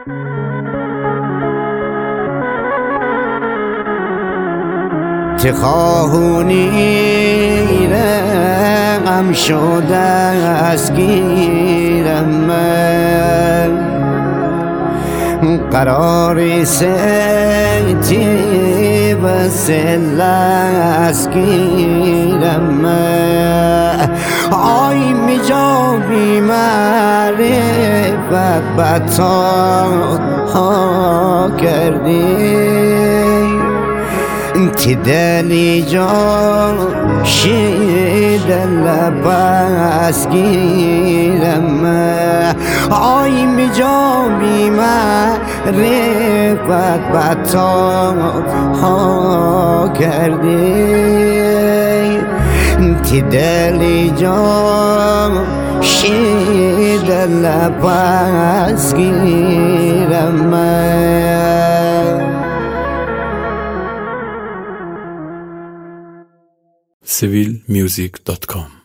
چه خواهونی غم شده از گیرم من قرار سیتی و سلس گیرم من آی می جابی معرفت بطا ها کردی که دلی جا شیدن لباس گیرم آی می جا بی معرفت بطا ها کردی که دلی جا شیدن لباس گیرم civilmusic.com